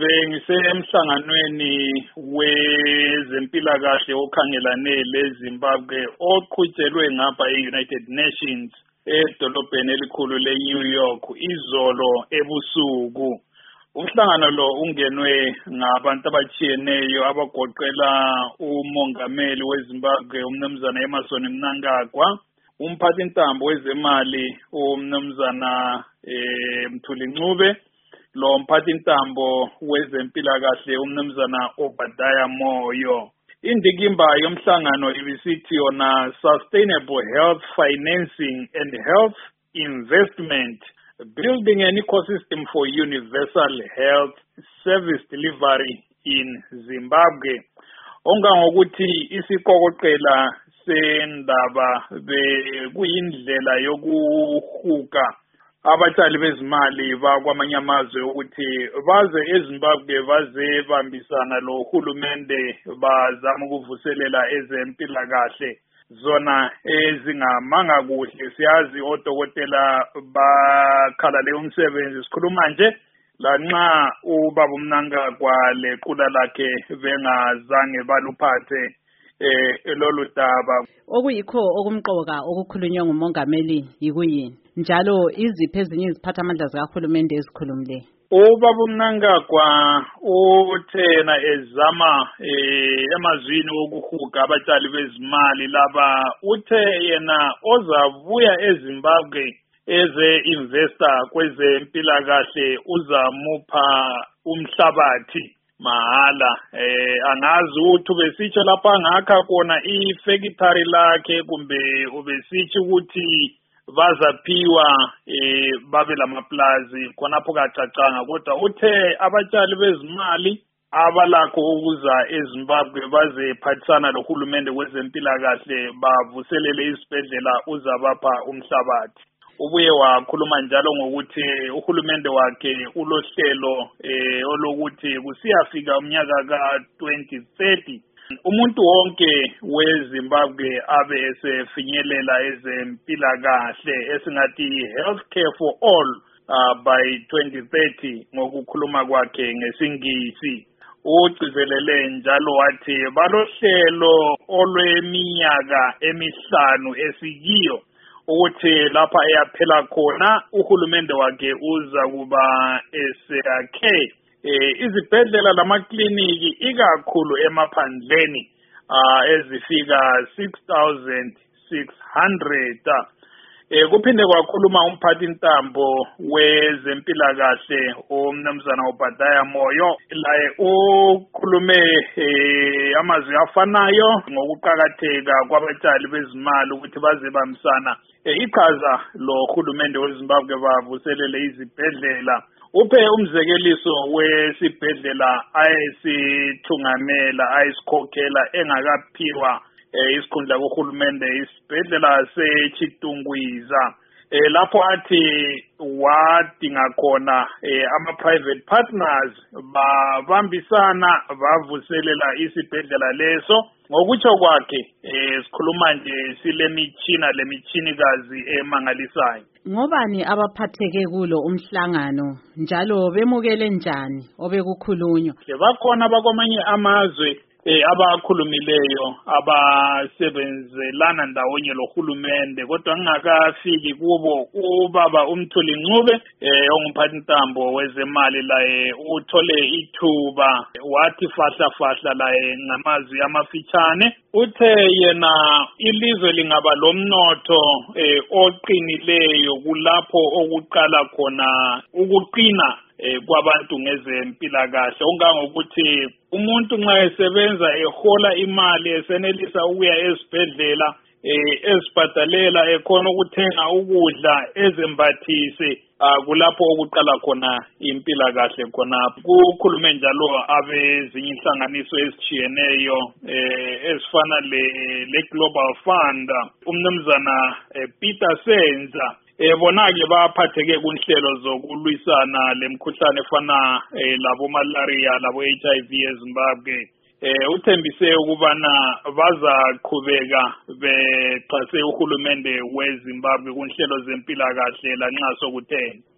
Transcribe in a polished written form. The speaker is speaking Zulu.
bengisemhlanganweni wezempilakahle okhangelane leZimbabwe oqhutshelwe ngapha e-United Nations edolobheni elikhulu le-New York izolo ebusuku. Umhlangano lo ungenwe ngabantu abatshiyeneyo abagoqela umongameli weZimbabwe umnumzana Emmerson Mnangagwa, umphathintambo wezemali umnumzana Mthuli Ncube, lo mphathintambo wezempilakahle umnumzana Obadiah Moyo. Indikimba yomhlangano ibisithi yona Sustainable Health Financing and Health Investment, Building an Ecosystem for Universal Health Service Delivery in Zimbabwe. Ongangokuthi isiqokoqela sendaba bekuyindlela yokuhuka abatshali bezimali bakwamanye amazwe ukuthi baze eZimbabwe baze bambisana lo hulumende bazama ukuvuselela ezempilakahle zona ezingamanga kuhle. Siyazi odokotela bakhala leyo umsebenzi. Sikhuluma nje lanxa ubaba Mnangagwa lequla lakhe bengazange baluphathe lolu daba. Okuyikho okumqoka okukhulunywa ngumongameli yikuyini njalo iziphi ezinye iziphathamandla zikahulumende ezikhulumile? Ubaba Mnangagwa uthena ezama emazwini okuhuga abatshali bezimali laba, uthe yena ozabuya eZimbabwe eze investor kwezempilakahle uzamupha umhlabathi mahala. Angazi ukuthi ubesitsho lapha ngakha kona ifactory lakhe kumbe ubesitsho ukuthi bazaphiwa babe lamaplazi khonapho kacacanga, kodwa uthe abatshali bezimali abalakho ukuza eZimbabwe bazephathisana lohulumende wezempilakahle bavuselele izibhedlela uzabapha umhlabathi. Ubuye wakhuluma njalo ngokuthi uhulumende wakhe ulohlelo olokuthi kusiyafika umnyaka ka-2030 umuntu wonke weZimbabwe abe esefinyelela ezempilakahle esingathi healthcare for all by 2030 ngokukhuluma kwakhe ngesingisi. Ugcizelele njalo wathi balohlelo olweminyaka emihlanu esikiyo ukuthi lapha eyaphela khona uhulumende wakhe uza kuba eseyakhe izibhedlela lamakliniki ikakhulu emaphandleni ezifika 6,600. Kuphinde kwakhuluma umphathintambo wezempilakahle umnumzana Obadiah Moyo, laye ukhulume amazwi afanayo ngokuqakatheka kwabatshali bezimali ukuthi bazebambisana iqhaza lo hulumende weZimbabwe bavuselele izibhedlela. Uphe umzekeliso wesibhedlela ayesithungamela ayisikhokhela engakaphiwa isikhundla kuhulumende, isibhedlela seChitungwiza, lapho athi wadinga khona ama-private partners babambisana bavuselela isibhedlela leso. Ngokutsho kwakhe sikhuluma nje silemitshina lemitshinigazi emangalisayo. Ngobani abaphatheke kulo umhlangano njalo bemukele njani obekukhulunywa? Bakhona bakwamanye amazwe abakhulumileyo abasebenzelana ndawonye lohulumende, kodwa ngingakafiki kubo ubaba uMthuli Ncube ongumphathintambo wezemali, laye uthole ithuba wathi fahla laye ngamazwi amafitshane. Uthe yena ilizwe lingaba lomnotho oqinileyo kulapho okuqala khona ukuqina kwabantu ngezempilakahle. Ongangokuthi umuntu nxa esebenza ehola imali esenelisa ukuya ezibhedlela ezibhadalela ekhona ukuthenga ukudla ezembathise, kulapho okuqala khona impilakahle khonapho. Kukhulume njalo abezinye inhlanganiso ezitshiyeneyo ezifana le-Global Fund, umnumzana Peter Senza. Bona-ke baphatheke kunhlelo zokulwisana lemkhuhlane efana labo-malaria labo-HIV eZimbabwe. Uthembise ukubana bazaqhubeka bexhase uhulumende weZimbabwe kunhlelo zempilakahle lanxa sokutheni.